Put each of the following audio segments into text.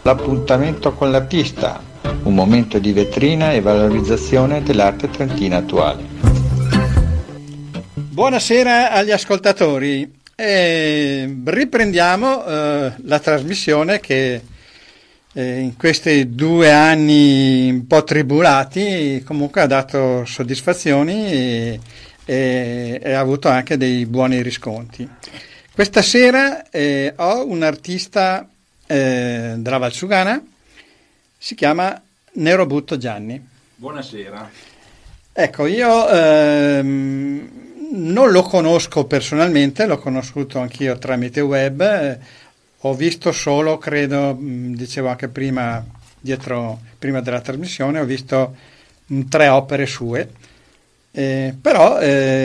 L'appuntamento con l'artista, un momento di vetrina e valorizzazione dell'arte trentina attuale. Buonasera agli ascoltatori. Riprendiamo la trasmissione che in questi 2 anni un po' tribulati comunque ha dato soddisfazioni e ha avuto anche dei buoni riscontri. Questa sera ho un artista della Valsugana, si chiama Nerobutto Gianni. Buonasera. Ecco, io non lo conosco personalmente, l'ho conosciuto anch'io tramite web, ho visto solo, credo, dicevo anche prima della trasmissione, ho visto 3 opere sue, però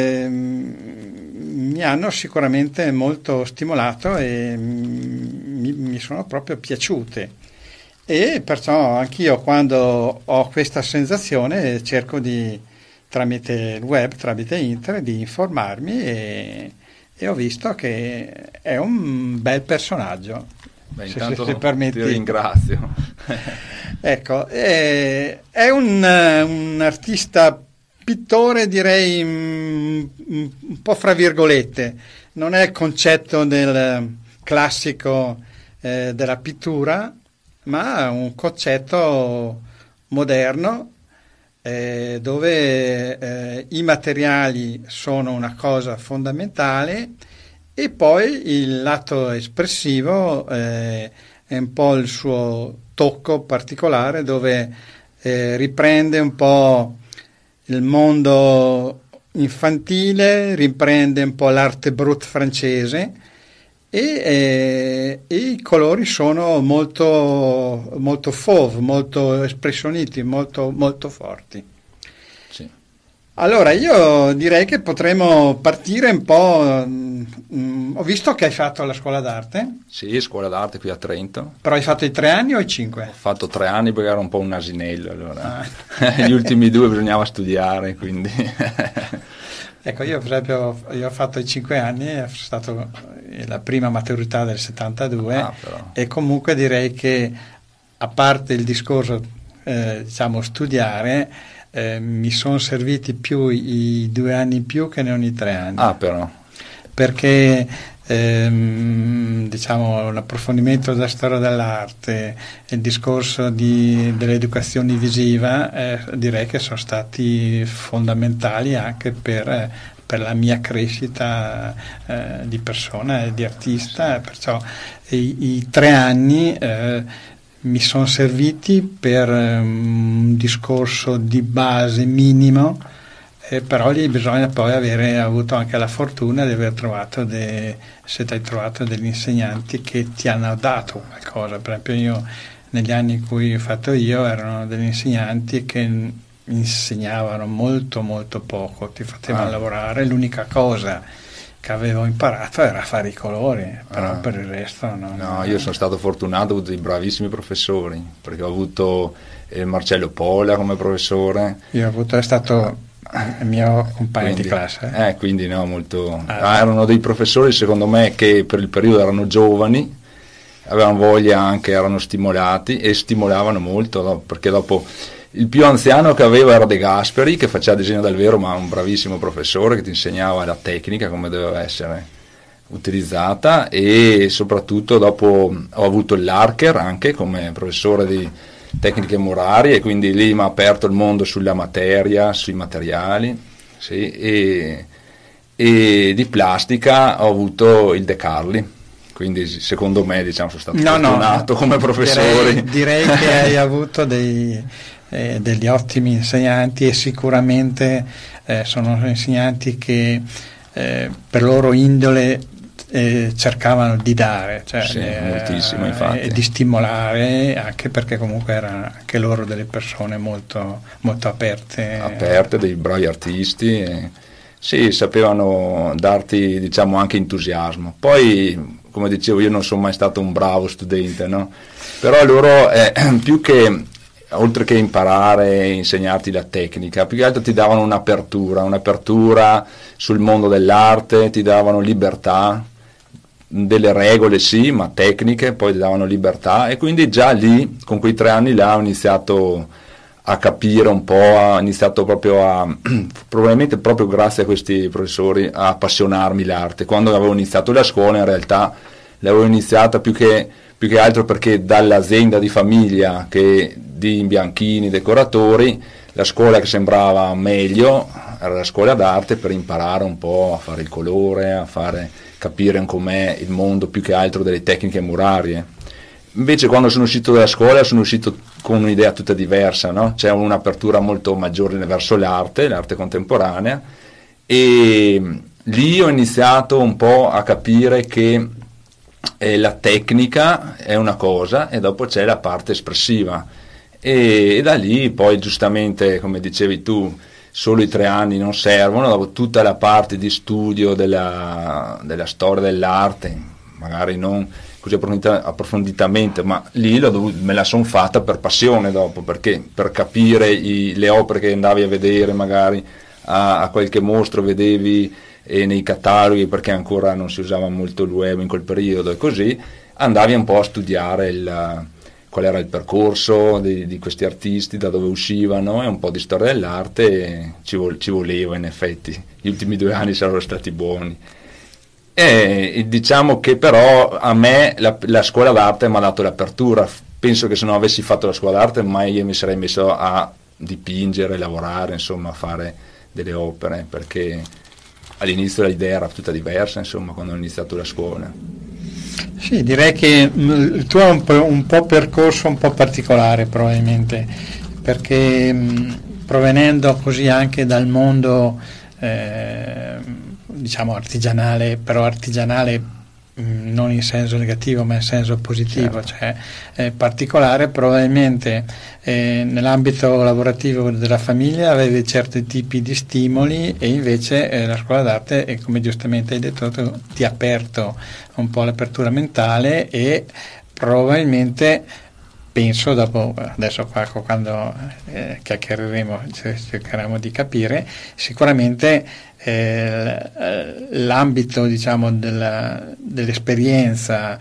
mi hanno sicuramente molto stimolato e mi sono proprio piaciute, e perciò anch'io, quando ho questa sensazione, cerco tramite il web, tramite internet, di informarmi, e ho visto che è un bel personaggio. Beh, intanto se permetti. Ti ringrazio. Ecco, è un artista pittore, direi un po' fra virgolette, non è il concetto del classico della pittura, ma un concetto moderno, dove i materiali sono una cosa fondamentale, e poi il lato espressivo è un po' il suo tocco particolare, dove riprende un po' il mondo infantile, riprende un po' l'arte brute francese, e i colori sono molto, molto fauve, molto espressionisti, molto, molto forti. Sì. Allora, io direi che potremmo partire un po'. Ho visto che hai fatto la scuola d'arte. Sì, scuola d'arte qui a Trento. Però hai fatto i 3 anni o i 5? Ho fatto 3 anni perché ero un po' un asinello, allora. Gli ultimi 2 bisognava studiare, quindi... Ecco, io per esempio ho fatto i 5 anni, è stata la prima maturità del 72, e comunque direi che, a parte il discorso diciamo studiare, mi sono serviti più i 2 anni in più che non i 3 anni. Però. Perché diciamo l'approfondimento della storia dell'arte, il discorso dell'educazione visiva, direi che sono stati fondamentali anche per la mia crescita di persona e di artista. Perciò i 3 anni mi sono serviti per un discorso di base minimo, però lì bisogna poi avere avuto anche la fortuna di aver trovato se hai trovato degli insegnanti che ti hanno dato qualcosa. Per esempio, io negli anni in cui ho fatto io, erano degli insegnanti che insegnavano molto molto poco, ti facevano lavorare, l'unica cosa che avevo imparato era fare i colori, però per il resto no. Io sono stato fortunato, ho avuto dei bravissimi professori, perché ho avuto Marcello Pola come professore. È stato il mio compagno di classe. Quindi molto. Erano dei professori, secondo me, che per il periodo erano giovani, avevano voglia, anche erano stimolati e stimolavano molto, perché dopo il più anziano che avevo era De Gasperi, che faceva disegno dal vero, ma un bravissimo professore che ti insegnava la tecnica, come doveva essere utilizzata, e soprattutto dopo ho avuto l'Archer anche come professore di tecniche murarie, e quindi lì mi ha aperto il mondo sulla materia, sui materiali, sì, e di plastica ho avuto il De Carli, quindi secondo me sono stato fortunato come professore. Direi che hai avuto degli ottimi insegnanti, e sicuramente sono insegnanti che per loro indole cercavano di dare, moltissimo, infatti, e di stimolare, anche perché comunque erano anche loro delle persone molto, molto aperte, dei bravi artisti, sì, sapevano darti anche entusiasmo. Poi, come dicevo, io non sono mai stato un bravo studente, no? Però loro più che, oltre che imparare e insegnarti la tecnica, più che altro ti davano un'apertura sul mondo dell'arte, ti davano libertà, delle regole sì, ma tecniche, poi davano libertà, e quindi già lì, con quei 3 anni là, ho iniziato a capire un po', ho iniziato proprio probabilmente proprio grazie a questi professori, a appassionarmi l'arte. Quando avevo iniziato la scuola, in realtà l'avevo iniziata più che altro perché dall'azienda di famiglia che di imbianchini, decoratori, la scuola che sembrava meglio era la scuola d'arte, per imparare un po' a fare il colore, a capire com'è il mondo, più che altro delle tecniche murarie. Invece quando sono uscito dalla scuola sono uscito con un'idea tutta diversa, no? C'è un'apertura molto maggiore verso l'arte contemporanea, e lì ho iniziato un po' a capire che la tecnica è una cosa e dopo c'è la parte espressiva, e da lì poi, giustamente come dicevi tu, solo i 3 anni non servono, dopo tutta la parte di studio della storia dell'arte, magari non così approfonditamente, ma lì me la sono fatta per passione dopo, perché per capire le opere che andavi a vedere, magari a qualche mostro vedevi nei cataloghi, perché ancora non si usava molto il web in quel periodo, e così andavi un po' a studiare qual era il percorso di questi artisti, da dove uscivano, e un po' di storia dell'arte, e ci voleva, in effetti. Gli ultimi 2 anni sarebbero stati buoni. E diciamo che però a me la scuola d'arte mi ha dato l'apertura. Penso che se non avessi fatto la scuola d'arte mai io mi sarei messo a dipingere, lavorare, insomma, a fare delle opere, perché all'inizio l'idea era tutta diversa, insomma, quando ho iniziato la scuola. Sì, direi che il tuo è un po' percorso un po' particolare probabilmente, perché provenendo così anche dal mondo diciamo artigianale, però artigianale non in senso negativo ma in senso positivo, certo. Cioè particolare, probabilmente nell'ambito lavorativo della famiglia avevi certi tipi di stimoli, e invece la scuola d'arte, come giustamente hai detto, ti ha aperto un po' l'apertura mentale, e probabilmente penso dopo, adesso qua quando chiacchiereremo cercheremo di capire sicuramente l'ambito, diciamo, dell'esperienza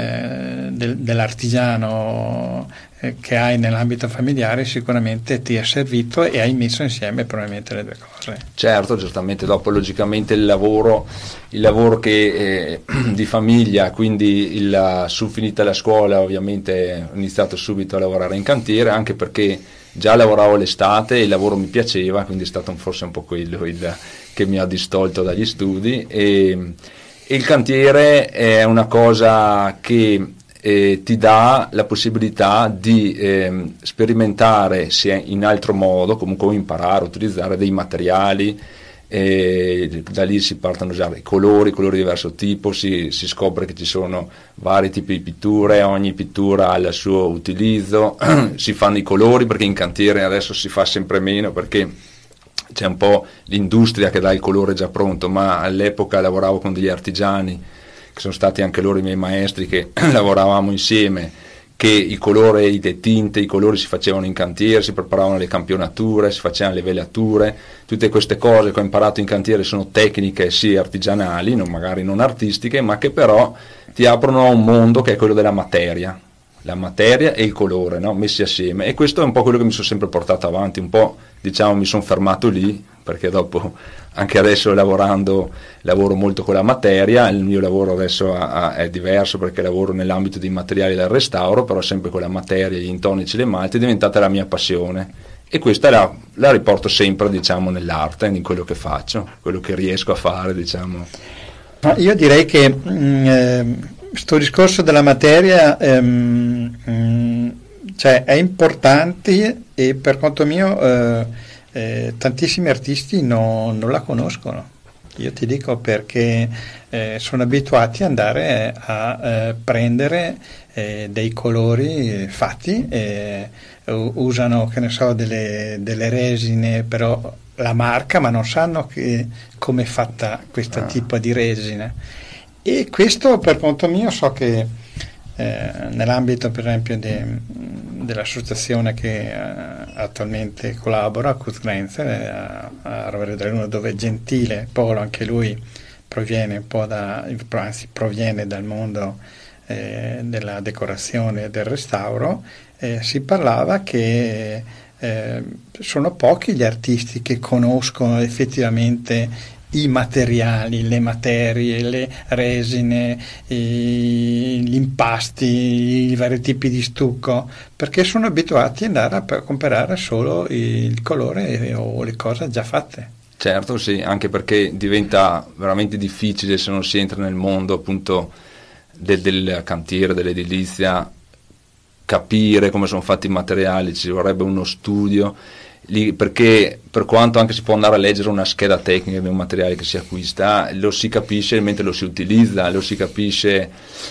dell'artigiano che hai nell'ambito familiare sicuramente ti è servito, e hai messo insieme probabilmente le due cose. Certo, certamente. Dopo logicamente il lavoro che di famiglia, quindi su finita la scuola ovviamente ho iniziato subito a lavorare in cantiere, anche perché già lavoravo l'estate e il lavoro mi piaceva, quindi è stato forse un po' quello che mi ha distolto dagli studi, e il cantiere è una cosa che ti dà la possibilità di sperimentare sia in altro modo, comunque imparare a utilizzare dei materiali, da lì si partono a usare colori di diverso tipo, si scopre che ci sono vari tipi di pitture, ogni pittura ha il suo utilizzo, si fanno i colori, perché in cantiere adesso si fa sempre meno, perché c'è un po' l'industria che dà il colore già pronto, ma all'epoca lavoravo con degli artigiani che sono stati anche loro i miei maestri, che lavoravamo insieme, che i colori, le tinte, i colori si facevano in cantiere, si preparavano le campionature, si facevano le velature, tutte queste cose che ho imparato in cantiere sono tecniche sì artigianali, magari non artistiche, ma che però ti aprono a un mondo che è quello della materia. La materia e il colore, no? Messi assieme, e questo è un po' quello che mi sono sempre portato avanti, un po', diciamo, mi sono fermato lì, perché dopo, anche adesso lavoro molto con la materia, il mio lavoro adesso è diverso, perché lavoro nell'ambito dei materiali del restauro, però sempre con la materia, gli intonici, le malte, è diventata la mia passione, e questa la riporto sempre, diciamo, nell'arte, in quello che faccio, quello che riesco a fare, diciamo. Io direi che sto discorso della materia cioè è importante, e per conto mio tantissimi artisti non la conoscono. Io ti dico perché sono abituati ad andare a prendere dei colori fatti, usano, che ne so, delle resine, però la marca, ma non sanno come è fatta questo tipo di resina. E questo per conto mio so che nell'ambito per esempio dell'associazione che attualmente collabora, Kuz Grenzer, a Rovere del Luna, dove Gentile Polo, anche lui proviene un po' anzi proviene dal mondo della decorazione e del restauro, si parlava che sono pochi gli artisti che conoscono effettivamente i materiali, le materie, le resine, gli impasti, i vari tipi di stucco, perché sono abituati ad andare a comprare solo il colore o le cose già fatte. Certo, sì, anche perché diventa veramente difficile, se non si entra nel mondo appunto del cantiere, dell'edilizia, capire come sono fatti i materiali. Ci vorrebbe uno studio lì, perché per quanto anche si può andare a leggere una scheda tecnica di un materiale che si acquista, lo si capisce mentre lo si utilizza, lo si capisce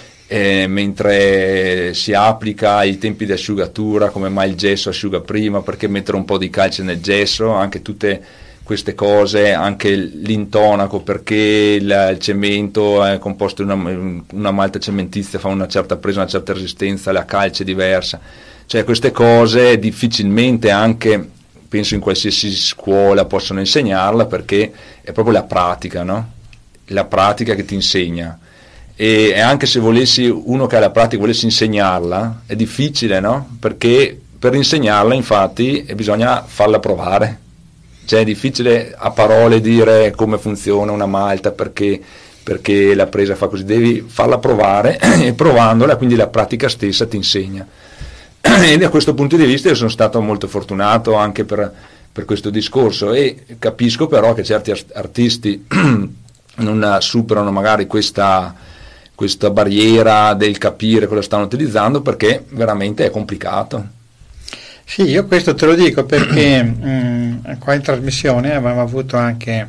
mentre si applica i tempi di asciugatura, come mai il gesso asciuga prima, perché mettere un po' di calce nel gesso, anche tutte queste cose, anche l'intonaco, perché il cemento è composto in una malta cementizia, fa una certa presa, una certa resistenza, la calce è diversa, cioè queste cose difficilmente, anche penso in qualsiasi scuola possono insegnarla, perché è proprio la pratica, no? La pratica che ti insegna, e anche se volessi, uno che ha la pratica volessi insegnarla, è difficile, no? Perché per insegnarla infatti bisogna farla provare. Cioè è difficile a parole dire come funziona una malta, perché la presa fa così, devi farla provare e provandola, quindi la pratica stessa ti insegna. E da questo punto di vista io sono stato molto fortunato anche per questo discorso, e capisco però che certi artisti non superano magari questa barriera del capire cosa stanno utilizzando, perché veramente è complicato. Sì, io questo te lo dico perché qua in trasmissione avevamo avuto anche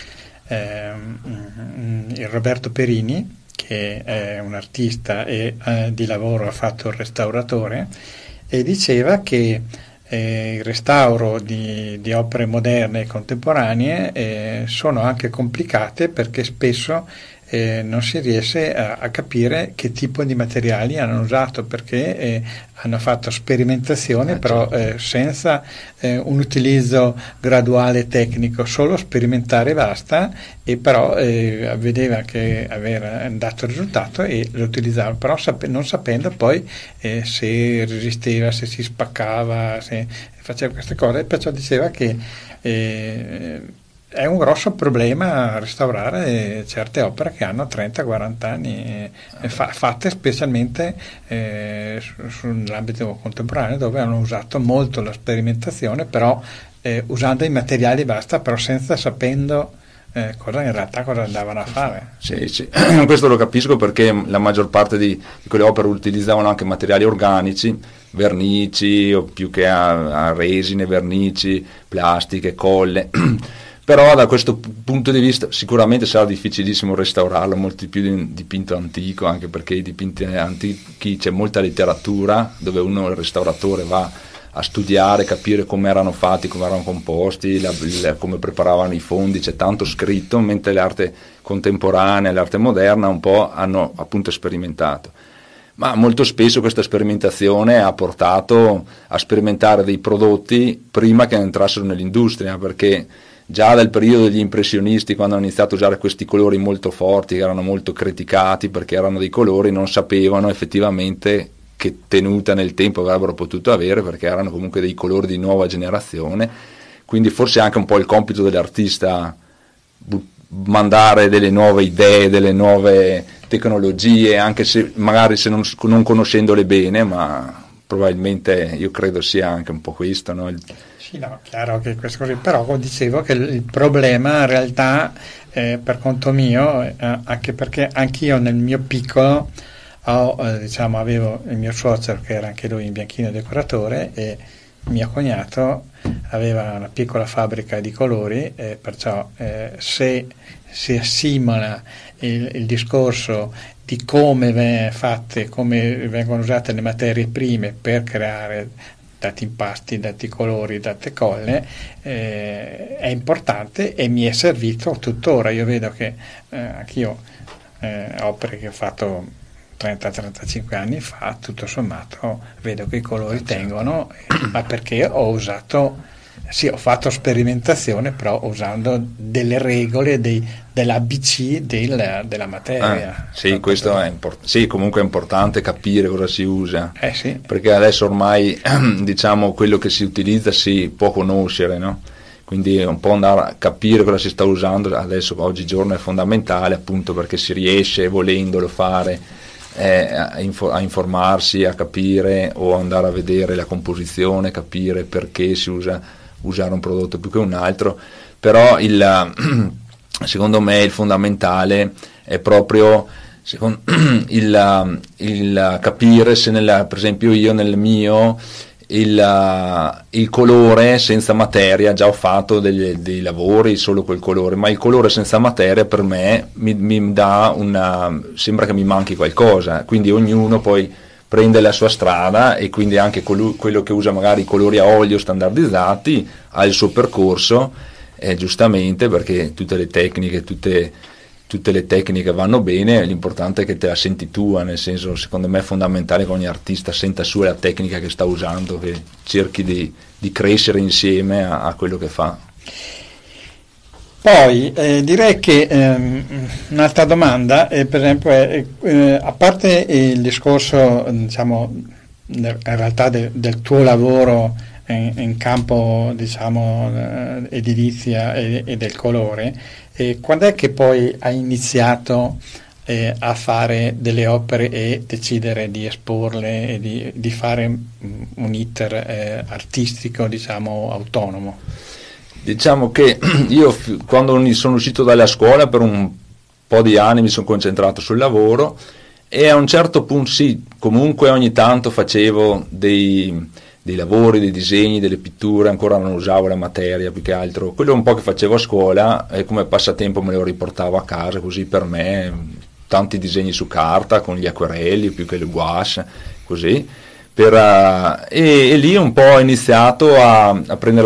il Roberto Perini, che è un artista e di lavoro ha fatto il restauratore, e diceva che il restauro di opere moderne e contemporanee sono anche complicate, perché spesso non si riesce a capire che tipo di materiali hanno usato, perché hanno fatto sperimentazione, però senza un utilizzo graduale tecnico, solo sperimentare e basta, e però vedeva che aveva dato risultato e lo utilizzava, però non sapendo poi se resisteva, se si spaccava, se faceva queste cose, perciò diceva che è un grosso problema restaurare certe opere che hanno 30-40 anni, fatte specialmente sull'ambito contemporaneo, dove hanno usato molto la sperimentazione, però usando i materiali basta, però senza sapendo cosa in realtà cosa andavano a fare. Sì. Questo lo capisco, perché la maggior parte di quelle opere utilizzavano anche materiali organici, vernici, o più che a resine, vernici, plastiche, colle. Però da questo punto di vista sicuramente sarà difficilissimo restaurarlo, molto più di un dipinto antico, anche perché i dipinti antichi c'è molta letteratura, dove uno, il restauratore, va a studiare, capire come erano fatti, come erano composti, come preparavano i fondi, c'è tanto scritto, mentre l'arte contemporanea, l'arte moderna un po' hanno appunto sperimentato. Ma molto spesso questa sperimentazione ha portato a sperimentare dei prodotti prima che entrassero nell'industria, perché già dal periodo degli impressionisti, quando hanno iniziato a usare questi colori molto forti, che erano molto criticati perché erano dei colori, non sapevano effettivamente che tenuta nel tempo avrebbero potuto avere, perché erano comunque dei colori di nuova generazione. Quindi forse anche un po' il compito dell'artista mandare delle nuove idee, delle nuove tecnologie, anche se magari non conoscendole bene, ma probabilmente io credo sia anche un po' questo, no? Sì, no, chiaro che questo così, però dicevo che il problema in realtà per conto mio, anche perché anch'io nel mio piccolo avevo il mio suocero, che era anche lui in bianchino decoratore, e mio cognato aveva una piccola fabbrica di colori, perciò se si assimila il discorso di come vengono usate le materie prime per creare dati impasti, dati colori, date colle, è importante, e mi è servito tuttora. Io vedo che anch'io opere che ho fatto 30-35 anni fa, tutto sommato vedo che i colori tengono, ma perché ho usato sì, ho fatto sperimentazione, però usando delle regole dell'ABC della materia. Sì, questo è sì, comunque è importante capire cosa si usa, sì. Perché adesso ormai diciamo quello che si utilizza si può conoscere, no? Quindi un po' andare a capire cosa si sta usando adesso oggigiorno è fondamentale, appunto perché si riesce volendolo fare a informarsi, a capire o andare a vedere la composizione, capire perché si usare un prodotto più che un altro, però secondo me il fondamentale è proprio il capire se per esempio io nel mio il colore senza materia, già ho fatto dei lavori solo col colore, ma il colore senza materia per me mi dà sembra che mi manchi qualcosa, quindi ognuno poi prende la sua strada e quindi anche quello che usa magari i colori a olio standardizzati ha il suo percorso, giustamente, perché tutte le tecniche vanno bene, l'importante è che te la senti tua, nel senso, secondo me è fondamentale che ogni artista senta su la tecnica che sta usando, che cerchi di crescere insieme a quello che fa. Poi direi che un'altra domanda, per esempio, a parte il discorso, diciamo, in realtà del tuo lavoro in campo, diciamo, edilizia e del colore, quando è che poi hai iniziato a fare delle opere e decidere di esporle e di fare un iter artistico, diciamo, autonomo? Diciamo che io quando sono uscito dalla scuola per un po' di anni mi sono concentrato sul lavoro e a un certo punto sì, comunque ogni tanto facevo dei lavori, dei disegni, delle pitture, ancora non usavo la materia più che altro, quello un po' che facevo a scuola e come passatempo me lo riportavo a casa, così per me tanti disegni su carta con gli acquerelli più che le gouache, così e lì un po' ho iniziato a prendere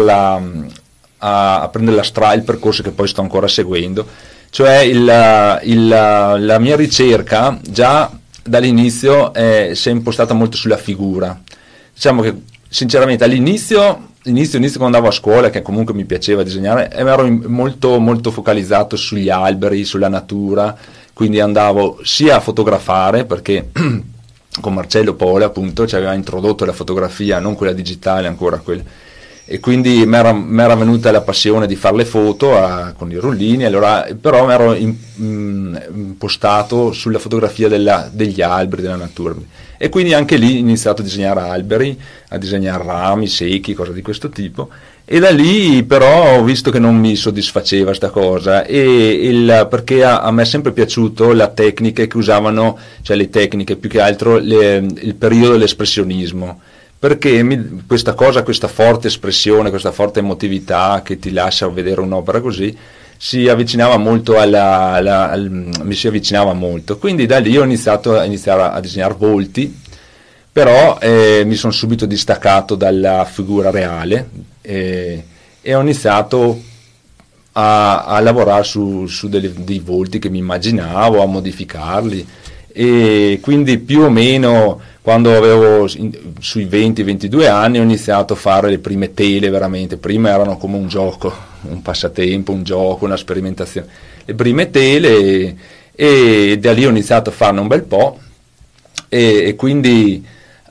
il percorso che poi sto ancora seguendo, cioè la mia ricerca già dall'inizio si è impostata molto sulla figura. Diciamo che sinceramente all'inizio quando andavo a scuola, che comunque mi piaceva disegnare, ero molto, molto focalizzato sugli alberi, sulla natura, quindi andavo sia a fotografare, perché con Marcello Pola appunto ci aveva introdotto la fotografia, non quella digitale, ancora quella, e quindi mi era venuta la passione di fare le foto con i rullini, allora, però mi ero impostato sulla fotografia degli alberi, della natura, e quindi anche lì ho iniziato a disegnare alberi, a disegnare rami secchi, cose di questo tipo, e da lì però ho visto che non mi soddisfaceva sta cosa, perché a me è sempre piaciuto la tecnica che usavano, cioè le tecniche più che altro il periodo dell'espressionismo, perché questa forte espressione, questa forte emotività che ti lascia vedere un'opera così si avvicinava molto mi si avvicinava molto, quindi da lì ho iniziato a disegnare volti, però mi sono subito distaccato dalla figura reale e ho iniziato a lavorare su dei volti che mi immaginavo, a modificarli, e quindi più o meno quando avevo sui 20-22 anni ho iniziato a fare le prime tele, veramente, prima erano come un gioco, un passatempo, un gioco, una sperimentazione, le prime tele, e da lì ho iniziato a farne un bel po', e quindi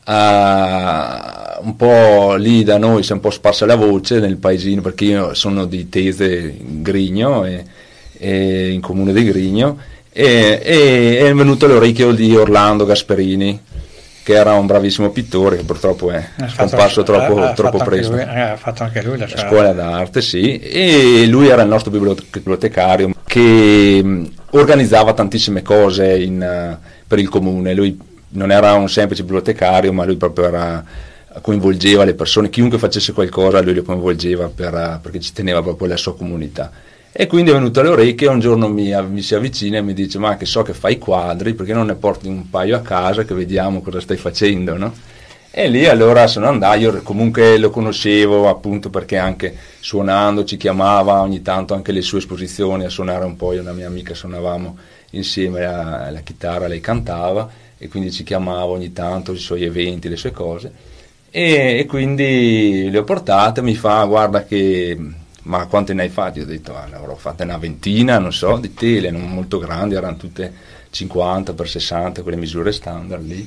un po' lì da noi si è un po' sparsa la voce nel paesino, perché io sono di Tese Grigno, e in comune di Grigno, e è venuto all'orecchio di Orlando Gasperini, che era un bravissimo pittore, che purtroppo è scomparso troppo presto. Ha fatto anche lui la scuola d'arte, sì, e lui era il nostro bibliotecario che organizzava tantissime cose per il comune. Lui non era un semplice bibliotecario, ma lui proprio coinvolgeva le persone, chiunque facesse qualcosa lui lo coinvolgeva perché ci teneva proprio la sua comunità. E quindi è venuto alle orecchie, un giorno mi si avvicina e mi dice: ma che so che fai quadri, perché non ne porti un paio a casa che vediamo cosa stai facendo, no? E lì allora sono andato, io comunque lo conoscevo appunto perché anche suonando ci chiamava ogni tanto anche le sue esposizioni a suonare un po', io e una mia amica suonavamo insieme la chitarra, lei cantava, e quindi ci chiamava ogni tanto i suoi eventi, le sue cose. e quindi le ho portate. Mi fa: guarda che, ma quante ne hai fatte? Io ho detto: ne avrò fatte una ventina, non so, di tele, non molto grandi, erano tutte 50x60, quelle misure standard lì.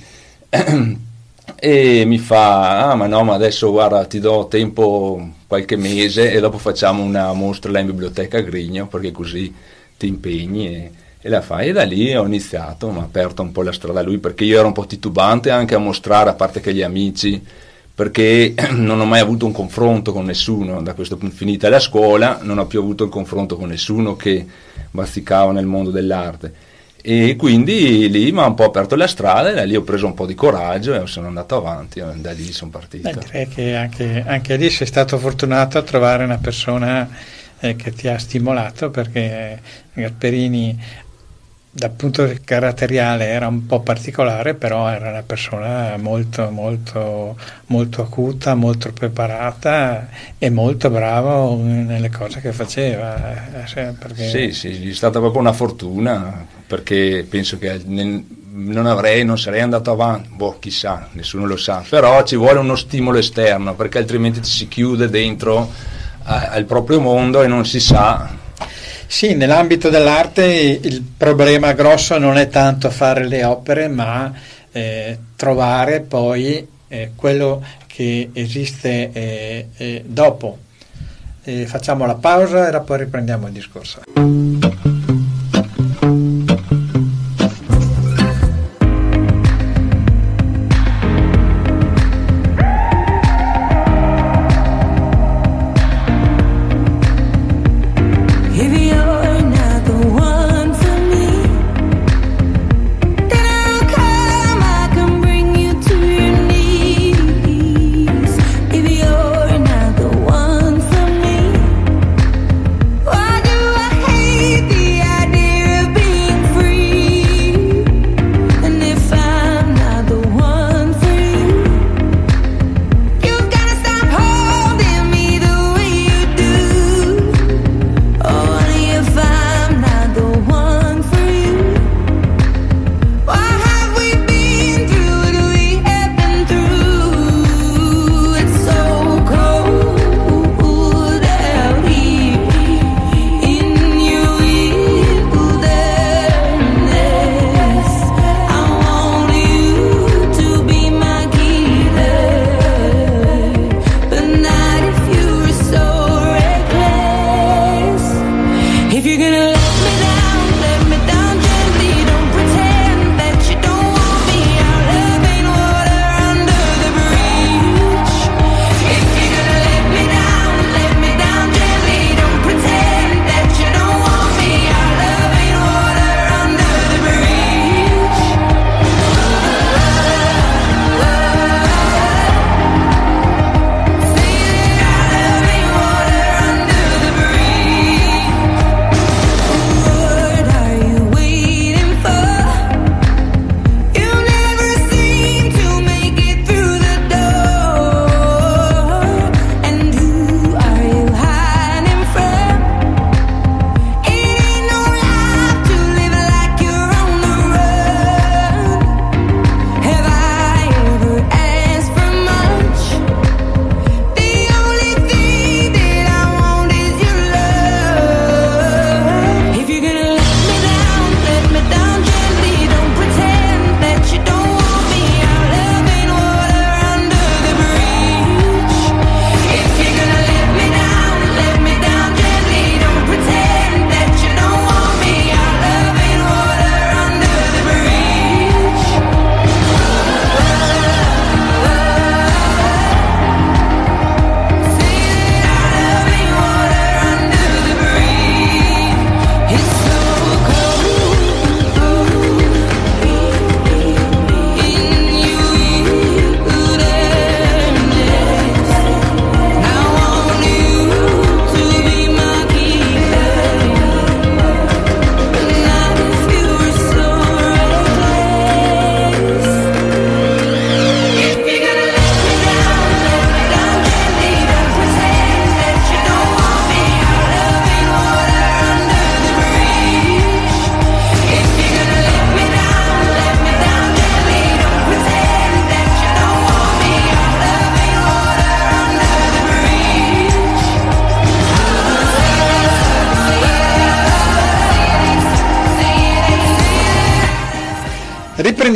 E mi fa: ma no, ma adesso guarda, ti do tempo qualche mese e dopo facciamo una mostra là in biblioteca a Grigno, perché così ti impegni. E la fai. E da lì ho iniziato, mi ha aperto un po' la strada a lui, perché io ero un po' titubante anche a mostrare, a parte che gli amici, perché non ho mai avuto un confronto con nessuno. Da questo punto, finita la scuola, non ho più avuto il confronto con nessuno che bazzicava nel mondo dell'arte, e quindi lì mi ha un po' aperto la strada, e da lì ho preso un po' di coraggio e sono andato avanti, e da lì sono partito. Direi che anche lì sei stato fortunato a trovare una persona che ti ha stimolato, perché Gasperini dal punto caratteriale era un po' particolare, però era una persona molto molto molto acuta, molto preparata e molto bravo nelle cose che faceva, perché... Sì, è stata proprio una fortuna, perché penso che non sarei andato avanti, chissà, nessuno lo sa, però ci vuole uno stimolo esterno, perché altrimenti ci si chiude dentro al proprio mondo e non si sa. Sì, nell'ambito dell'arte il problema grosso non è tanto fare le opere, ma trovare poi quello che esiste dopo. Facciamo la pausa e poi riprendiamo il discorso. Why do I hate the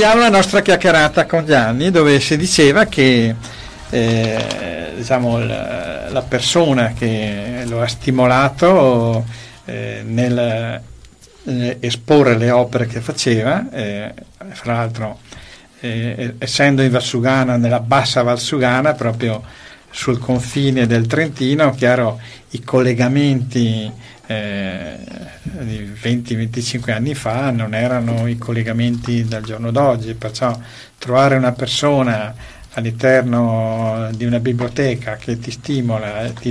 riprendiamo la nostra chiacchierata con Gianni, dove si diceva che diciamo la persona che lo ha stimolato nel esporre le opere che faceva, fra l'altro essendo in Valsugana, nella bassa Valsugana, proprio sul confine del Trentino, chiaro, i collegamenti di 20-25 anni fa non erano i collegamenti del giorno d'oggi, perciò trovare una persona all'interno di una biblioteca che ti stimola e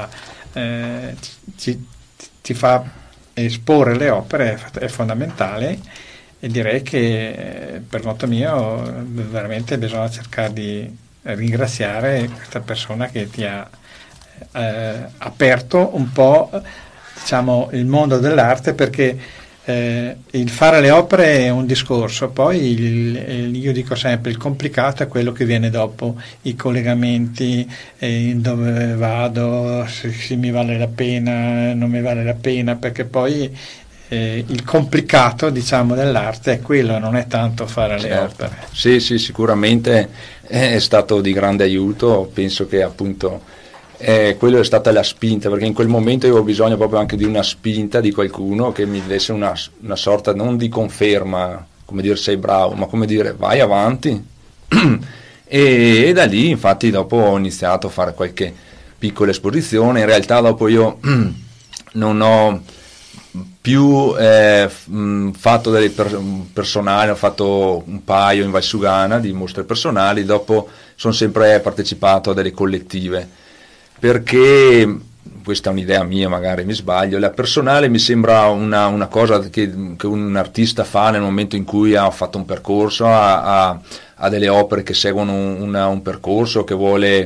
ti fa esporre le opere è fondamentale, e direi che per conto mio veramente bisogna cercare di ringraziare questa persona che ti ha aperto un po', diciamo, il mondo dell'arte, perché il fare le opere è un discorso, poi io dico sempre il complicato è quello che viene dopo, i collegamenti, in dove vado, se mi vale la pena, non mi vale la pena, perché poi il complicato, diciamo, dell'arte è quello, non è tanto fare le opere. Sì, sicuramente è stato di grande aiuto, penso che appunto quello è stata la spinta, perché in quel momento io avevo bisogno proprio anche di una spinta, di qualcuno che mi desse una sorta non di conferma, come dire sei bravo, ma come dire vai avanti. e da lì infatti dopo ho iniziato a fare qualche piccola esposizione. In realtà dopo io non ho più fatto delle personali, ho fatto un paio in Valsugana di mostre personali, dopo sono sempre partecipato a delle collettive, perché questa è un'idea mia, magari mi sbaglio, la personale mi sembra una cosa che un artista fa nel momento in cui ha fatto un percorso, ha delle opere che seguono un percorso, che vuole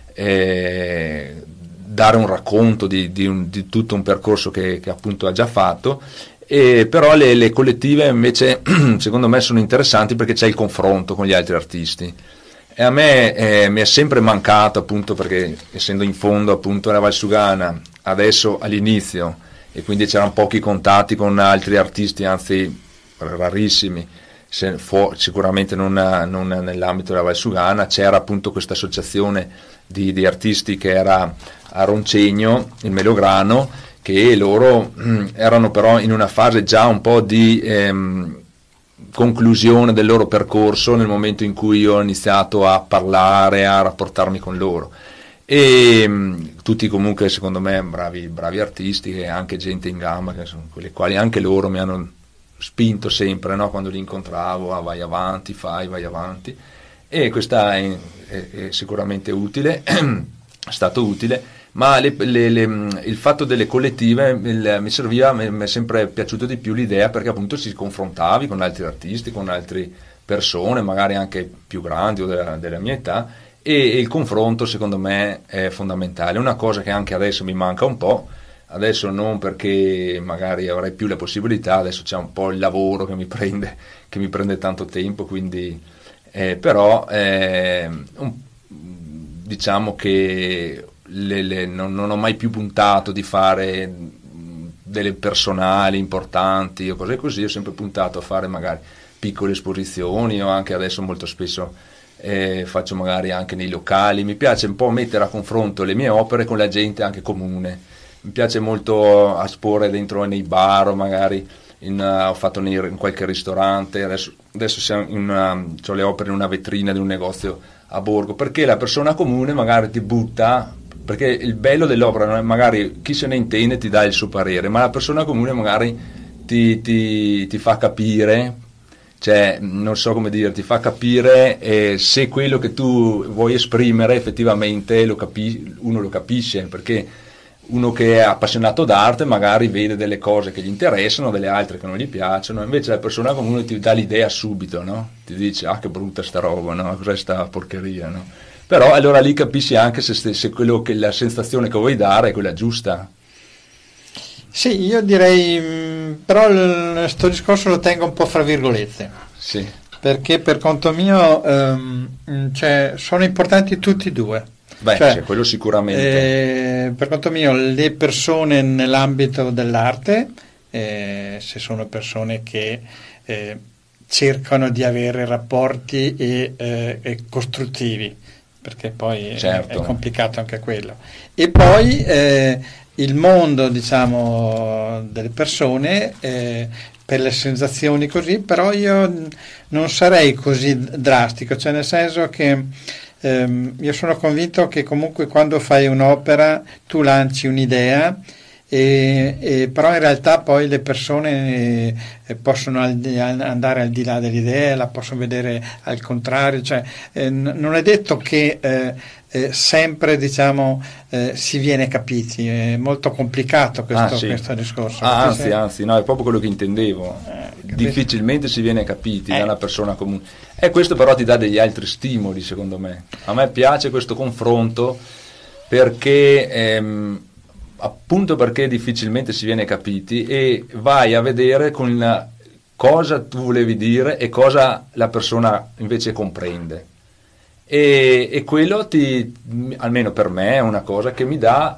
dare un racconto di tutto un percorso che appunto ha già fatto. Però le collettive invece secondo me sono interessanti perché c'è il confronto con gli altri artisti, e a me mi è sempre mancato, appunto perché essendo in fondo appunto alla Valsugana adesso all'inizio, e quindi c'erano pochi contatti con altri artisti, anzi rarissimi, sicuramente non nell'ambito della Valsugana. C'era appunto questa associazione di artisti che era a Roncegno, il Melograno, che loro erano però in una fase già un po' di conclusione del loro percorso nel momento in cui io ho iniziato a parlare, a rapportarmi con loro, e tutti comunque secondo me bravi artisti, e anche gente in gamba, che sono quelli quali anche loro mi hanno spinto sempre, no? Quando li incontravo, vai avanti, vai avanti, e questa è sicuramente utile, è stato utile. Ma il fatto delle collettive mi serviva, mi è sempre piaciuto di più l'idea, perché appunto si confrontavi con altri artisti, con altre persone, magari anche più grandi o della mia età, e il confronto secondo me è fondamentale. È una cosa che anche adesso mi manca un po', adesso non perché magari avrei più la possibilità, adesso c'è un po' il lavoro che mi prende tanto tempo, quindi però diciamo che non ho mai più puntato di fare delle personali importanti o cose così, ho sempre puntato a fare magari piccole esposizioni, o anche adesso molto spesso faccio magari anche nei locali. Mi piace un po' mettere a confronto le mie opere con la gente anche comune, mi piace molto esporre dentro nei bar, o magari ho fatto in qualche ristorante, adesso ho le opere in una vetrina di un negozio a Borgo, perché la persona comune magari ti butta, perché il bello dell'opera non è magari chi se ne intende ti dà il suo parere, ma la persona comune magari ti fa capire, cioè non so come dire, ti fa capire se quello che tu vuoi esprimere effettivamente uno lo capisce, perché uno che è appassionato d'arte magari vede delle cose che gli interessano, delle altre che non gli piacciono, invece la persona comune ti dà l'idea subito, no? Ti dice che brutta sta roba, no? Cos'è sta porcheria, no? Però allora lì capisci anche se la sensazione che vuoi dare è quella giusta. Sì, io direi, però questo discorso lo tengo un po' fra virgolette, sì, perché per conto mio sono importanti tutti e due. Beh, quello sicuramente. Per conto mio, le persone nell'ambito dell'arte, se sono persone che cercano di avere rapporti e costruttivi, perché poi certo, è complicato anche quello. E poi il mondo, diciamo, delle persone, per le sensazioni così, però io non sarei così drastico, cioè nel senso che io sono convinto che comunque quando fai un'opera tu lanci un'idea, però in realtà poi le persone possono andare al di là dell'idea, la possono vedere al contrario, cioè non è detto che sempre, diciamo, si viene capiti, è molto complicato questo discorso. Anzi, no, è proprio quello che intendevo, difficilmente si viene capiti da una persona comune, e questo però ti dà degli altri stimoli, secondo me. A me piace questo confronto perché appunto perché difficilmente si viene capiti, e vai a vedere con cosa tu volevi dire e cosa la persona invece comprende, e quello almeno per me è una cosa che mi dà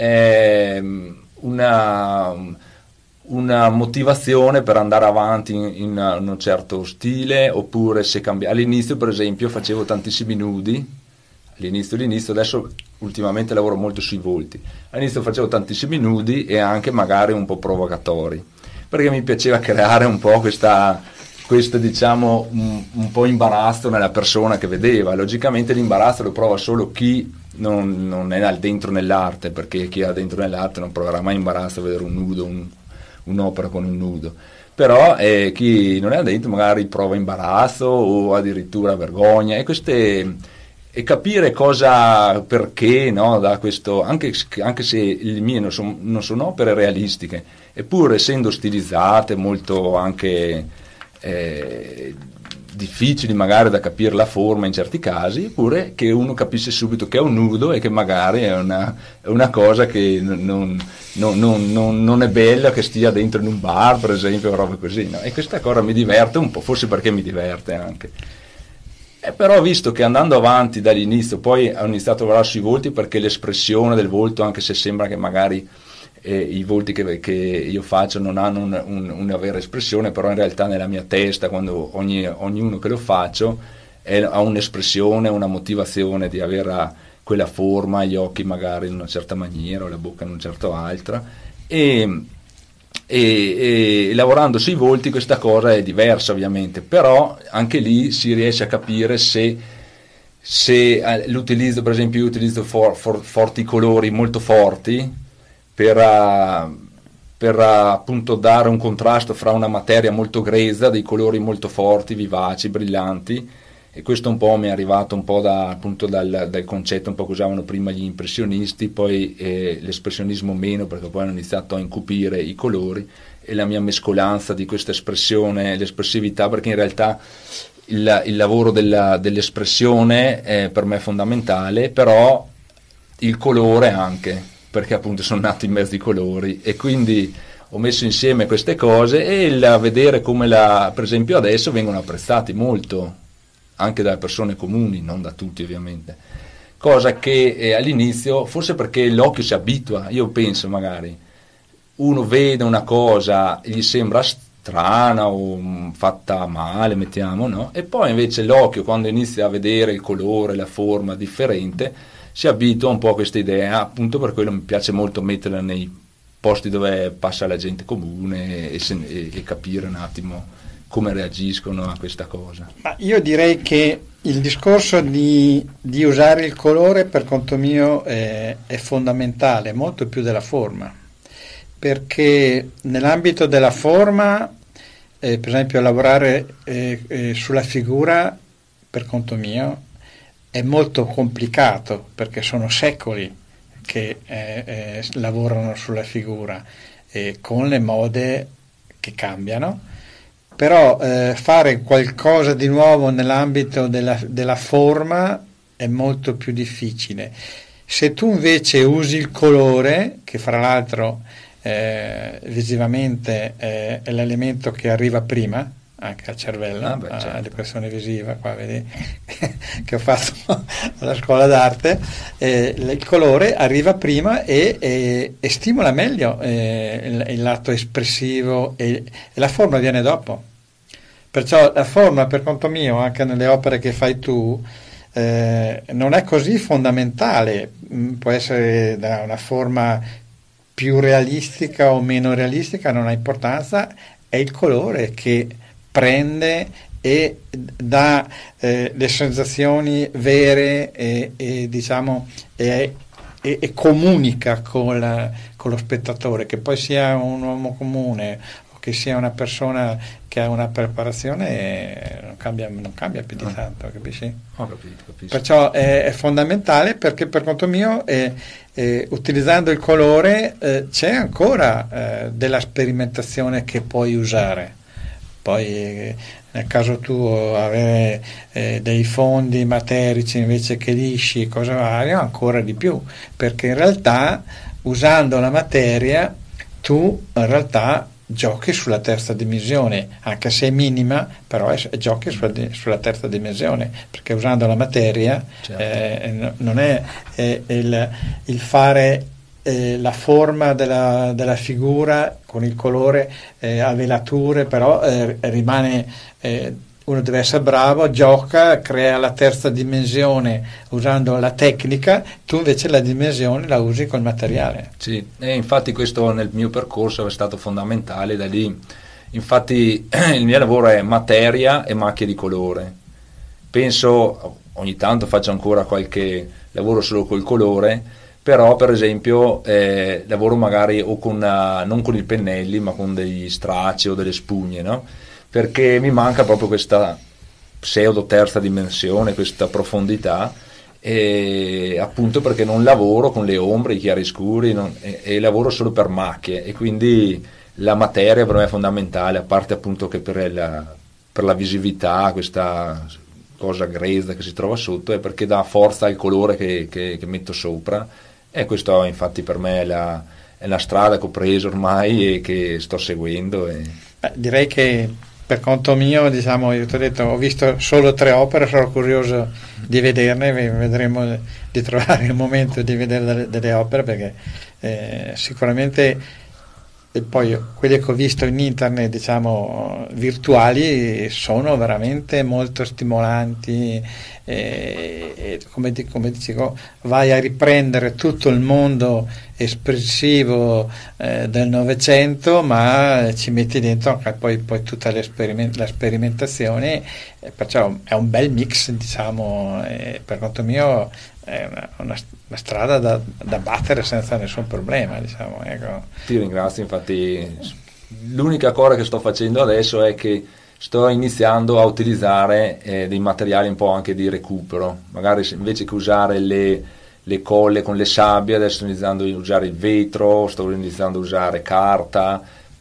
una motivazione per andare avanti in un certo stile, oppure se cambia. All'inizio per esempio facevo tantissimi nudi, all'inizio, adesso ultimamente lavoro molto sui volti. All'inizio facevo tantissimi nudi e anche magari un po' provocatori, perché mi piaceva creare un po' questo diciamo un po' imbarazzo nella persona che vedeva. Logicamente l'imbarazzo lo prova solo chi non è dentro nell'arte, perché chi è dentro nell'arte non proverà mai imbarazzo a vedere un nudo, un'opera con un nudo. Però chi non è dentro magari prova imbarazzo o addirittura vergogna, e capire perché, no, da questo, anche se le mie non sono opere realistiche, eppure essendo stilizzate, molto anche difficili magari da capire la forma in certi casi, eppure che uno capisce subito che è un nudo e che magari è una cosa che non è bella che stia dentro in un bar, per esempio, roba così, no? E questa cosa mi diverte un po', forse perché mi diverte anche. Però visto che andando avanti dall'inizio poi ho iniziato a lavorare sui volti, perché l'espressione del volto, anche se sembra che magari i volti che io faccio non hanno una vera espressione, però in realtà nella mia testa, quando ognuno che lo faccio ha un'espressione, una motivazione di avere quella forma, gli occhi magari in una certa maniera o la bocca in una certa altra, e lavorando sui volti questa cosa è diversa ovviamente, però anche lì si riesce a capire se l'utilizzo, per esempio io utilizzo forti colori molto forti per appunto dare un contrasto fra una materia molto grezza, dei colori molto forti, vivaci, brillanti, e questo un po' mi è arrivato un po' dal concetto un po' che usavano prima gli impressionisti, poi l'espressionismo meno, perché poi hanno iniziato a incupire i colori, e la mia mescolanza di questa espressione, l'espressività, perché in realtà il lavoro dell'espressione per me è fondamentale, però il colore anche, perché appunto sono nato in mezzo ai colori, e quindi ho messo insieme queste cose, e vedere come per esempio adesso vengono apprezzati molto anche dalle persone comuni, non da tutti ovviamente, cosa che all'inizio, forse perché l'occhio si abitua, io penso magari uno vede una cosa e gli sembra strana o fatta male, mettiamo, no? E poi invece l'occhio, quando inizia a vedere il colore, la forma differente, si abitua un po' a questa idea, appunto per quello mi piace molto metterla nei posti dove passa la gente comune e capire un attimo come reagiscono a questa cosa. Ma io direi che il discorso di usare il colore per conto mio è fondamentale, molto più della forma, perché nell'ambito della forma, per esempio lavorare sulla figura per conto mio è molto complicato, perché sono secoli che lavorano sulla figura con le mode che cambiano. Però fare qualcosa di nuovo nell'ambito della forma è molto più difficile. Se tu invece usi il colore, che fra l'altro visivamente è l'elemento che arriva prima anche al cervello, certo. All'educazione visiva, qua vedi che ho fatto alla scuola d'arte, il colore arriva prima e stimola meglio il lato espressivo, e la forma viene dopo, Perciò la forma, per conto mio, anche nelle opere che fai tu, non è così fondamentale, può essere da una forma più realistica o meno realistica, non ha importanza, è il colore che prende e dà le sensazioni vere e diciamo e comunica con lo spettatore, che poi sia un uomo comune o che sia una persona che ha una preparazione, non cambia più di tanto, capisci? Ho capito, capisco. Perciò è fondamentale, perché per conto mio utilizzando il colore c'è ancora della sperimentazione che puoi usare. Poi nel caso tuo avere dei fondi materici invece che lisci, cose varie, ancora di più, perché in realtà usando la materia tu in realtà giochi sulla terza dimensione, anche se è minima, però giochi sulla terza dimensione, perché usando la materia non è il fare la forma della figura con il colore a velature, però rimane, uno deve essere bravo, gioca, crea la terza dimensione usando la tecnica, tu invece la dimensione la usi col materiale. Sì, e infatti questo nel mio percorso è stato fondamentale, da lì infatti il mio lavoro è materia e macchie di colore. Penso, ogni tanto faccio ancora qualche lavoro solo col colore, però per esempio lavoro magari o non con i pennelli ma con degli stracci o delle spugne, no? Perché mi manca proprio questa pseudo terza dimensione, questa profondità, e appunto perché non lavoro con le ombre, i chiaroscuri, e lavoro solo per macchie, e quindi la materia per me è fondamentale, a parte appunto che per la visività, questa cosa grezza che si trova sotto, è perché dà forza al colore che metto sopra. E questo infatti per me è la strada che ho preso ormai e che sto seguendo. Direi che per conto mio, diciamo, io ti ho detto, ho visto solo 3 opere, sono curioso di vederne, vedremo di trovare il momento di vedere delle opere, perché sicuramente e poi quelle che ho visto in internet, diciamo, virtuali, sono veramente molto stimolanti, e come dicevo, vai a riprendere tutto il mondo espressivo del Novecento, ma ci metti dentro anche poi tutta la sperimentazione, perciò è un bel mix, diciamo, per conto mio è una strada da battere senza nessun problema, diciamo, ecco. Ti ringrazio, infatti l'unica cosa che sto facendo adesso è che sto iniziando a utilizzare dei materiali un po' anche di recupero, magari invece che usare le colle con le sabbie, adesso sto iniziando a usare il vetro, sto iniziando a usare carta,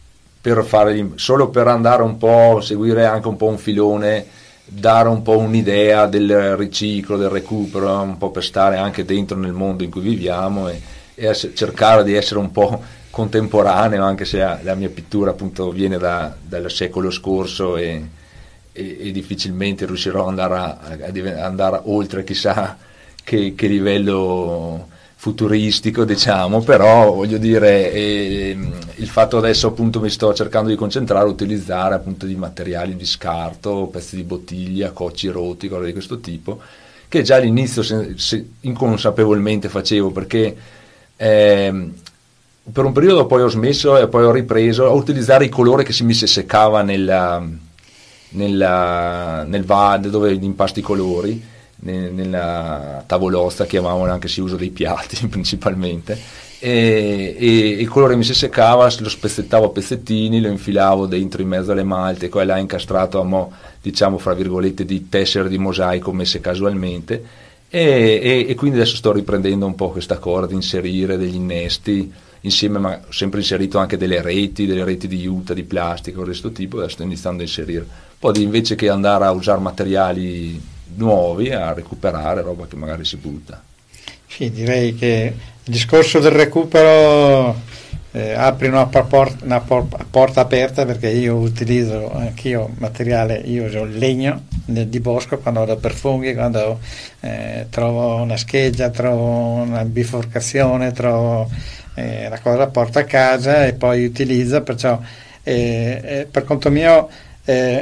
solo per andare un po', seguire anche un po' un filone, dare un po' un'idea del riciclo, del recupero, un po' per stare anche dentro nel mondo in cui viviamo e cercare di essere un po' contemporaneo, anche se la mia pittura appunto viene dal secolo scorso e difficilmente riuscirò ad andare oltre chissà che livello futuristico, diciamo, però voglio dire, il fatto adesso appunto mi sto cercando di concentrare a utilizzare appunto di materiali di scarto, pezzi di bottiglia, cocci rotti, cose di questo tipo, che già all'inizio inconsapevolmente facevo, perché per un periodo poi ho smesso e poi ho ripreso a utilizzare i colori che mi si seccava nel vade dove impasti i colori, nella tavolozza, chiamavano, anche se uso dei piatti principalmente, e il colore mi si seccava, lo spezzettavo a pezzettini, lo infilavo dentro in mezzo alle malte, poi là incastrato a mo', diciamo fra virgolette, di tessere di mosaico messe casualmente, e quindi adesso sto riprendendo un po' questa cosa di inserire degli innesti insieme, ma ho sempre inserito anche delle reti di juta, di plastica, di questo tipo. Adesso sto iniziando a inserire un po' invece che andare a usare materiali nuovi, a recuperare roba che magari si butta. Sì, direi che il discorso del recupero apri una porta aperta, perché io utilizzo anch'io materiale, io uso il legno di bosco quando vado per funghi, quando trovo una scheggia, trovo una biforcazione, trovo la cosa, porto a casa e poi utilizzo, perciò per conto mio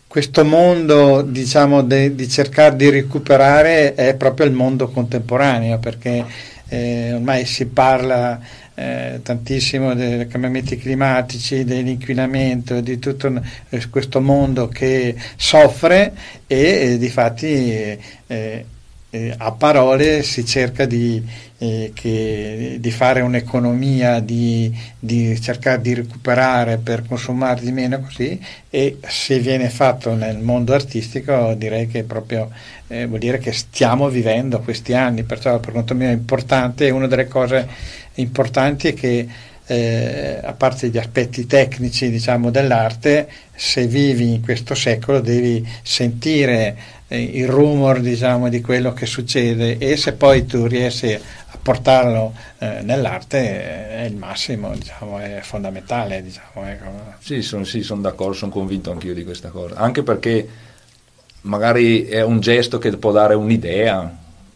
questo mondo, diciamo, di cercare di recuperare è proprio il mondo contemporaneo, perché ormai si parla tantissimo dei cambiamenti climatici, dell'inquinamento, di tutto questo mondo che soffre difatti a parole si cerca di fare un'economia, di cercare di recuperare per consumare di meno, così, e se viene fatto nel mondo artistico direi che proprio vuol dire che stiamo vivendo questi anni, perciò per conto mio è importante. Una delle cose importanti è che a parte gli aspetti tecnici, diciamo, dell'arte, se vivi in questo secolo devi sentire il rumor, diciamo, di quello che succede, e se poi tu riesci a portarlo nell'arte è il massimo, diciamo, è fondamentale, diciamo, ecco. Sì, sono d'accordo, sono convinto anch'io di questa cosa, anche perché magari è un gesto che può dare un'idea,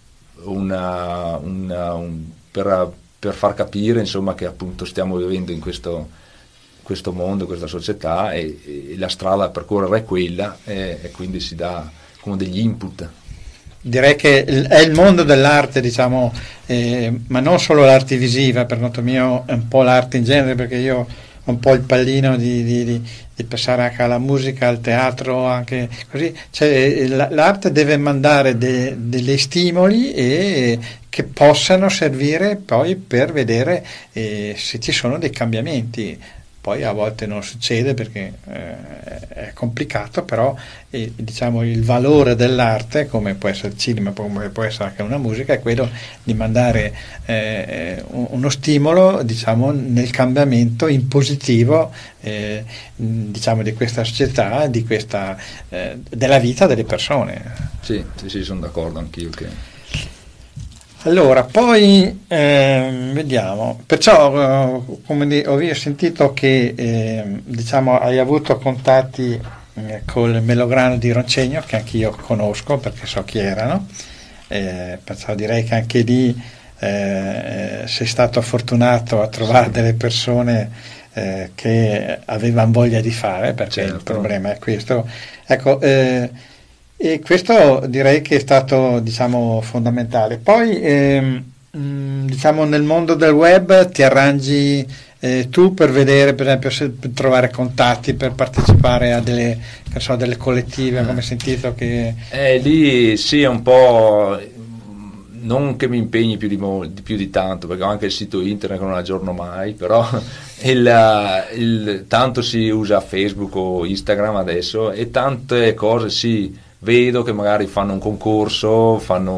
per far capire, insomma, che appunto stiamo vivendo in questo mondo, questa società, e la strada da percorrere è quella, e quindi si dà come degli input. Direi che è il mondo dell'arte, diciamo, ma non solo l'arte visiva, per conto mio è un po' l'arte in genere, perché io ho un po' il pallino di pensare anche alla musica, al teatro, anche così. Cioè, l'arte deve mandare degli stimoli e che possano servire poi per vedere se ci sono dei cambiamenti. Poi a volte non succede perché è complicato, però diciamo il valore dell'arte, come può essere il cinema, come può essere anche una musica, è quello di mandare uno stimolo, diciamo, nel cambiamento in positivo, diciamo, di questa società, della vita delle persone. Sì, sono d'accordo anch'io che... Allora, poi vediamo, perciò come ho sentito che diciamo hai avuto contatti col Melograno di Roncegno, che anch'io conosco perché so chi erano, perciò direi che anche lì sei stato fortunato a trovare delle persone che avevano voglia di fare, perché certo, il problema è questo. Ecco, e questo direi che è stato, diciamo, fondamentale. Poi diciamo nel mondo del web ti arrangi tu per vedere, per esempio, per trovare contatti, per partecipare a delle collettive, come hai sentito che... Lì sì, è un po', non che mi impegni più di tanto, perché ho anche il sito internet che non aggiorno mai, però tanto si usa Facebook o Instagram adesso, e tante cose sì, vedo che magari fanno un concorso, fanno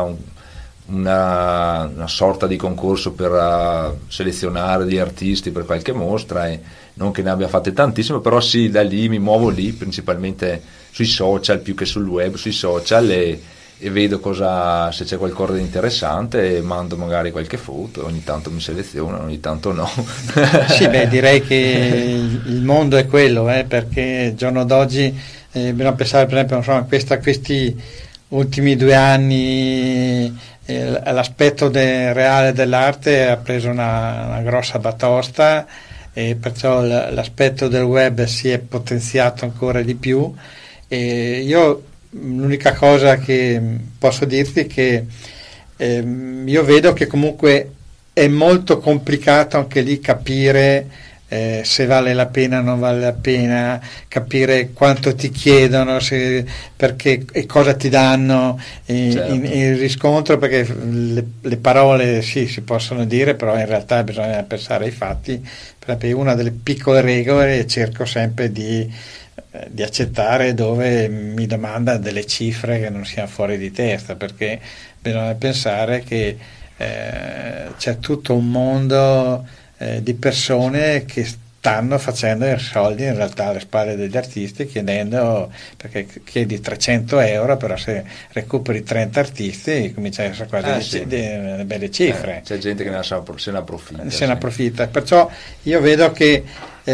una sorta di concorso per selezionare degli artisti per qualche mostra, e non che ne abbia fatte tantissime, però sì, da lì mi muovo lì, principalmente sui social più che sul web, sui social, e vedo se c'è qualcosa di interessante, e mando magari qualche foto, ogni tanto mi selezionano, ogni tanto no. Sì, direi che il mondo è quello, perché il giorno d'oggi bisogna pensare, per esempio, questi ultimi 2 anni l'aspetto reale dell'arte ha preso una grossa batosta, e perciò l'aspetto del web si è potenziato ancora di più. E io l'unica cosa che posso dirti è che io vedo che comunque è molto complicato anche lì capire se vale la pena o non vale la pena, capire quanto ti chiedono, perché e cosa ti danno in riscontro, perché le parole sì, si possono dire, però in realtà bisogna pensare ai fatti. Per esempio, una delle piccole regole cerco sempre di accettare dove mi domanda delle cifre che non siano fuori di testa, perché bisogna pensare che c'è tutto un mondo di persone che stanno facendo i soldi in realtà alle spalle degli artisti, chiedendo, perché chiedi 300 euro, però se recuperi 30 artisti comincia a essere quasi delle belle cifre. C'è gente che se ne approfitta. Perciò io vedo che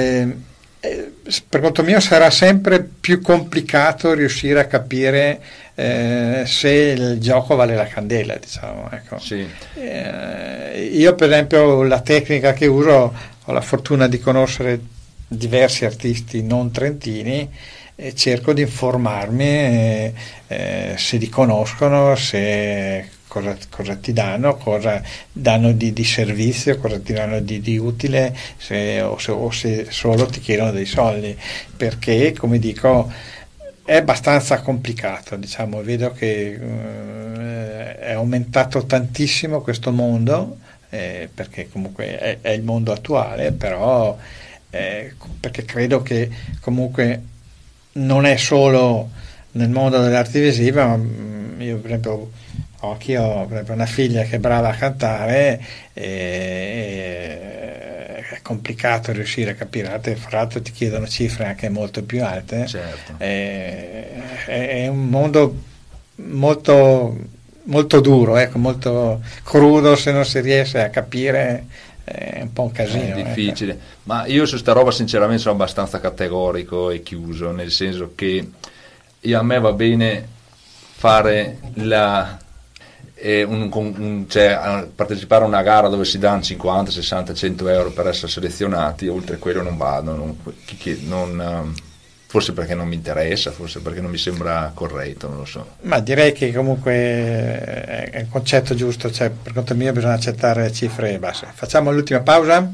per conto mio sarà sempre più complicato riuscire a capire se il gioco vale la candela, diciamo, ecco. Sì. Io per esempio la tecnica che uso, ho la fortuna di conoscere diversi artisti non trentini, cerco di informarmi se li conoscono, se cosa ti danno, cosa danno di servizio, cosa ti danno di utile, o se solo ti chiedono dei soldi, perché come dico è abbastanza complicato, diciamo. Vedo che è aumentato tantissimo questo mondo, perché comunque è il mondo attuale, però perché credo che comunque non è solo nel mondo dell'arte visiva, ma io per esempio ho per esempio una figlia che è brava a cantare, è complicato riuscire a capire, fra l'altro ti chiedono cifre anche molto più alte. Certo. È un mondo molto, molto duro, ecco, molto crudo, se non si riesce a capire è un po' un casino. È difficile, ecco. Ma io su sta roba sinceramente sono abbastanza categorico e chiuso, nel senso che a me va bene fare cioè partecipare a una gara dove si danno 50, 60, 100 euro per essere selezionati, oltre a quello non vado, forse perché non mi interessa, forse perché non mi sembra corretto, non lo so. Ma direi che comunque è un concetto giusto, cioè per conto mio bisogna accettare cifre basse. Facciamo l'ultima pausa.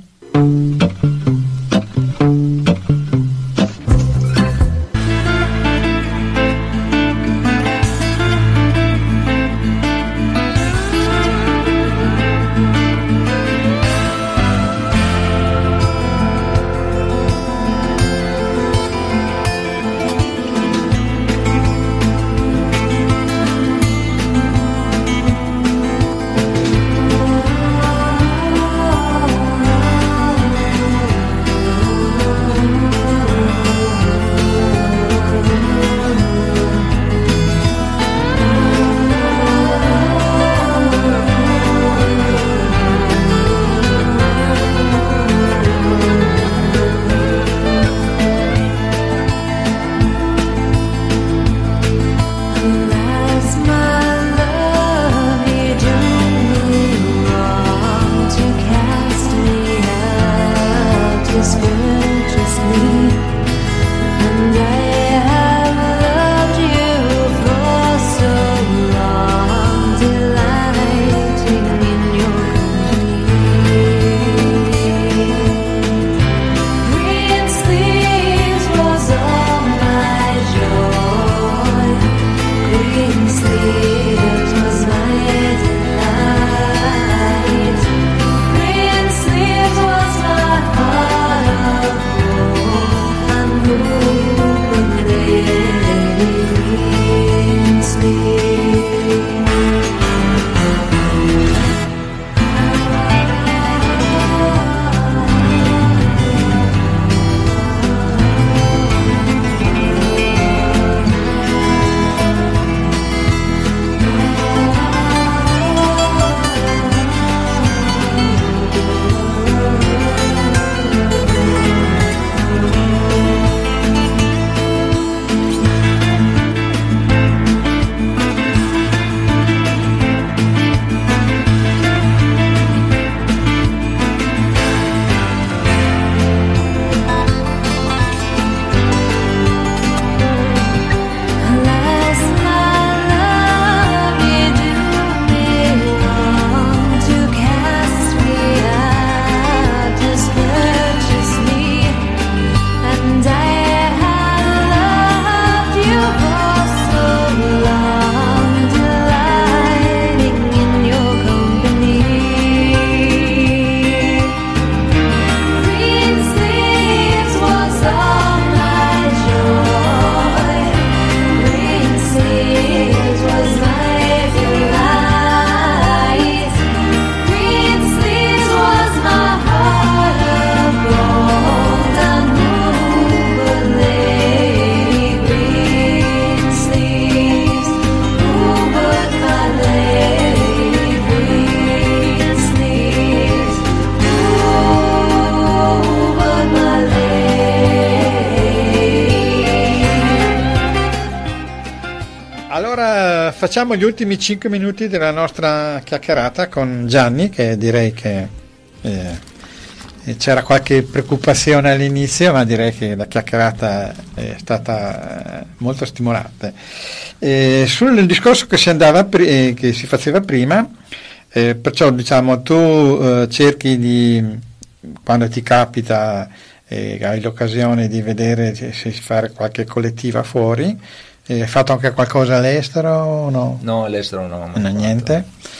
Facciamo gli ultimi 5 minuti della nostra chiacchierata con Gianni, che direi che c'era qualche preoccupazione all'inizio, ma direi che la chiacchierata è stata molto stimolante. Sul discorso che che si faceva prima, perciò diciamo tu cerchi di, quando ti capita, hai l'occasione di vedere se fare qualche collettiva fuori. Hai fatto anche qualcosa all'estero o no? No, all'estero no. Non niente?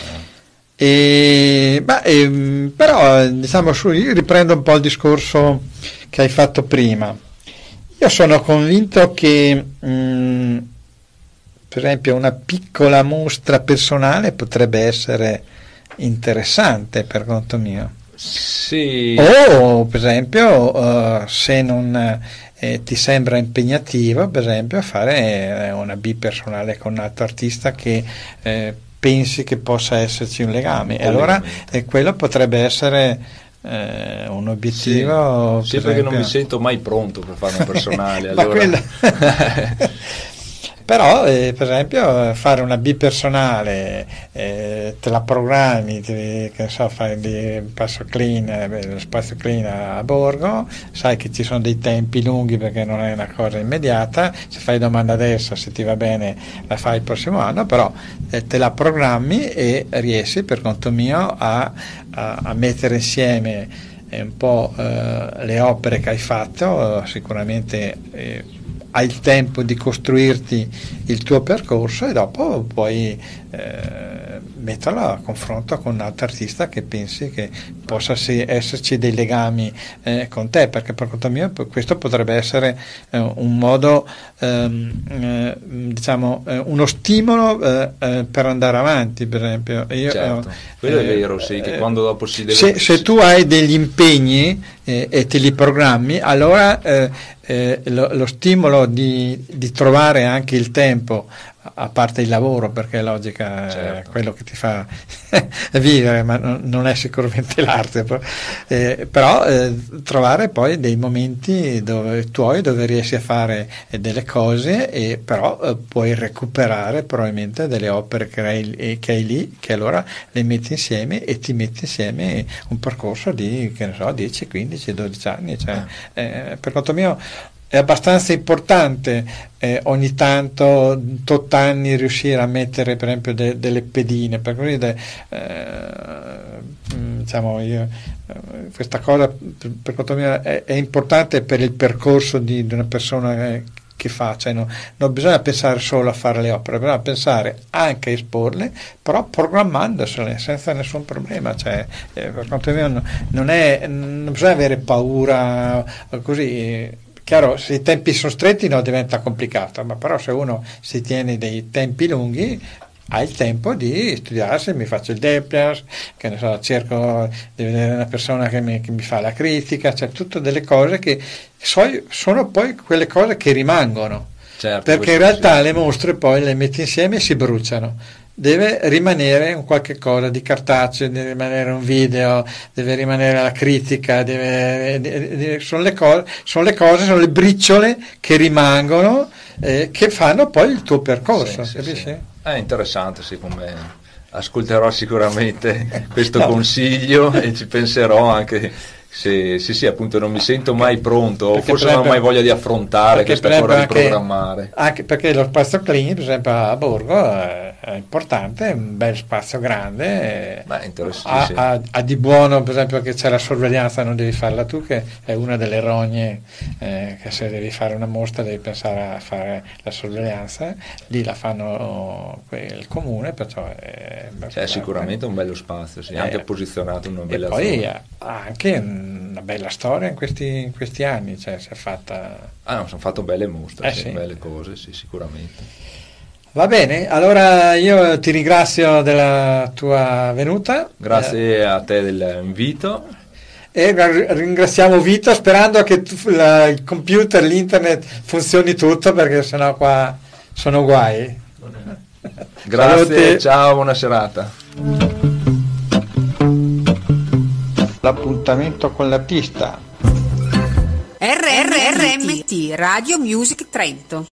Però diciamo io riprendo un po' il discorso che hai fatto prima. Io sono convinto che per esempio una piccola mostra personale potrebbe essere interessante per conto mio. Sì. O per esempio se non ti sembra impegnativo, per esempio fare una bipersonale con un altro artista che pensi che possa esserci un legame, e allora quello potrebbe essere un obiettivo. Sì, perché non mi sento mai pronto per fare un personale. Allora. Però per esempio fare una bipersonale, te la programmi, che ne so, fai lo spazio clean a Borgo, sai che ci sono dei tempi lunghi perché non è una cosa immediata, se fai domanda adesso, se ti va bene la fai il prossimo anno, però te la programmi e riesci per conto mio a mettere insieme un po' le opere che hai fatto. Sicuramente hai il tempo di costruirti il tuo percorso e dopo puoi metterlo a confronto con un altro artista che pensi che possa esserci dei legami con te, perché per conto mio questo potrebbe essere un modo, diciamo, uno stimolo per andare avanti, per esempio. Certo, quello è vero, sì, che quando dopo si deve... Se tu hai degli impegni e te li programmi, allora lo stimolo di trovare anche il tempo, a parte il lavoro, perché è logica, certo, quello che ti fa vivere, ma non è sicuramente l'arte, però trovare poi dei momenti dove riesci a fare delle cose, e però puoi recuperare probabilmente delle opere che hai lì, che allora le metti insieme e ti metti insieme un percorso di, che ne so, 10, 15, 12 anni, cioè, per conto mio è abbastanza importante ogni tanto, tot anni, riuscire a mettere per esempio delle pedine, per così diciamo questa cosa per conto mio è importante per il percorso di una persona che fa, cioè non bisogna pensare solo a fare le opere, bisogna pensare anche a esporle, però programmandosele senza nessun problema, cioè per conto mio non bisogna avere paura così. Chiaro, se i tempi sono stretti diventa complicato, ma però se uno si tiene dei tempi lunghi ha il tempo di studiarsi, mi faccio il Deplias, che ne so, cerco di vedere una persona che mi fa la critica, cioè tutte delle cose che sono poi quelle cose che rimangono, certo, perché in realtà le mostre poi le metti insieme e si bruciano. Deve rimanere un qualche cosa di cartaceo, deve rimanere un video, deve rimanere la critica, sono le cose, le briciole che rimangono, che fanno poi il tuo percorso, capisci? Sì. È interessante, secondo me. Ascolterò sicuramente questo consiglio e ci penserò anche. Sì, appunto non mi sento mai pronto, perché forse non ho mai voglia di affrontare questa cosa di programmare. Anche perché lo spazio clean, per esempio a Borgo, è importante, è un bel spazio grande. Ha di buono, per esempio, che c'è la sorveglianza, non devi farla tu, che è una delle rogne, che se devi fare una mostra devi pensare a fare la sorveglianza, lì la fanno il comune, perciò è sicuramente un bello spazio, sì, anche posizionato in una bella zona. E poi zona. Ha anche una bella storia in questi anni, cioè si è fatta... sono fatto belle mostre, sì. Belle cose, sì, sicuramente. Va bene, allora io ti ringrazio della tua venuta. Grazie a te dell'invito. E ringraziamo Vito, sperando che il computer, l'internet funzioni tutto, perché sennò qua sono guai. Grazie, salute. Ciao, buona serata. L'appuntamento con l'artista. RRMT Radio Music Trento.